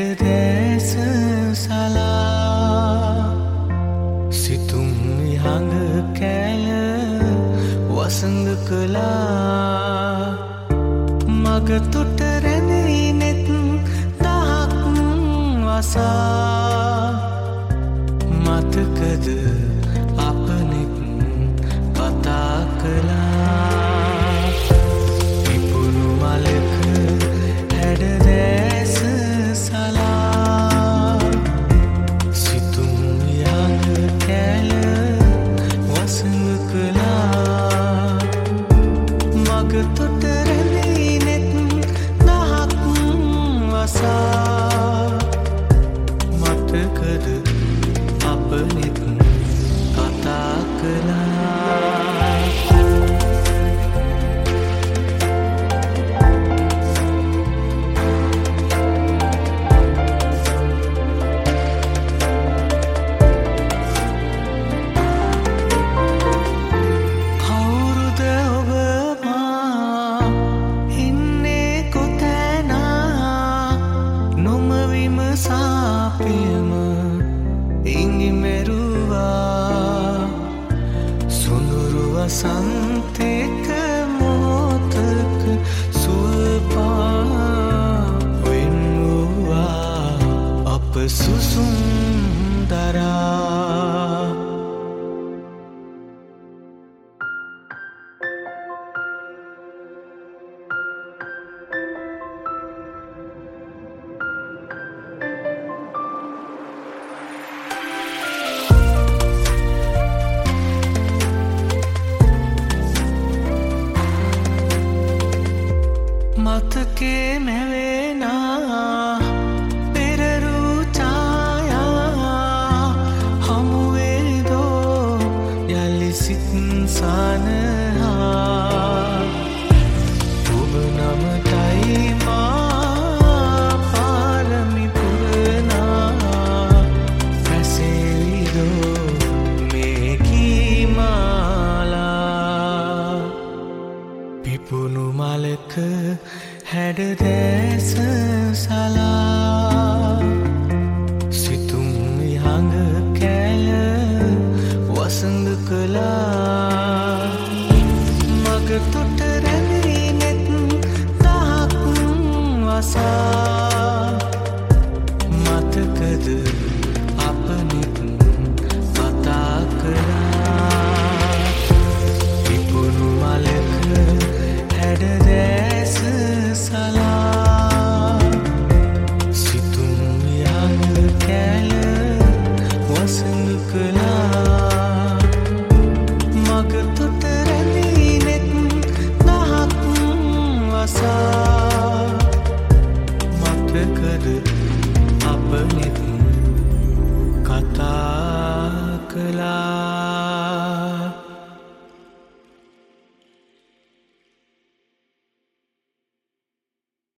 හැඩදෑස සලා සිතුම් විහඟ කෑල වසඟ කළා මගතොට රැඳී නෙත් දහක් වසා මතකද අපනෙත් කතා කළා පිපුණු මලක හැඩදෑස සලා සිතුම් විහඟ කෑල වසඟ කළා මගතොට රැඳී නෙත් දහක් වසා මතකද අපනෙත් කතා කළා කවුරුද ඔබ මා ඉන්නේ කොතැනා නොම විමසා පියම ඉඟිමෙරුවා සුඳුරු වසන්තයක මොහොතක සුවපා වෙන් වූවා අප සුසුම් දරා මතකේ මැවෙනා පෙරරු ඡායා හමුවේදෝ යලි සිත් සනහා ඔබ නමටයි මා පාරමි පුරනා පැසෙවිදෝ මේ කීමාලා පිපුණු මලක හැඩදෑස සලා සිතුම් විහඟ කෑල වසඟ කළා මගතොට රැඳී නෙත් දහක් වසා මතකද අපනෙත් කතා කළා පිපුණු මලක හැඩදෑස සලා සිතුම් විහඟ කෑල වසඟ කළා මගතොට රැඳී නෙත් දහක් වසා මතකද අපනෙත්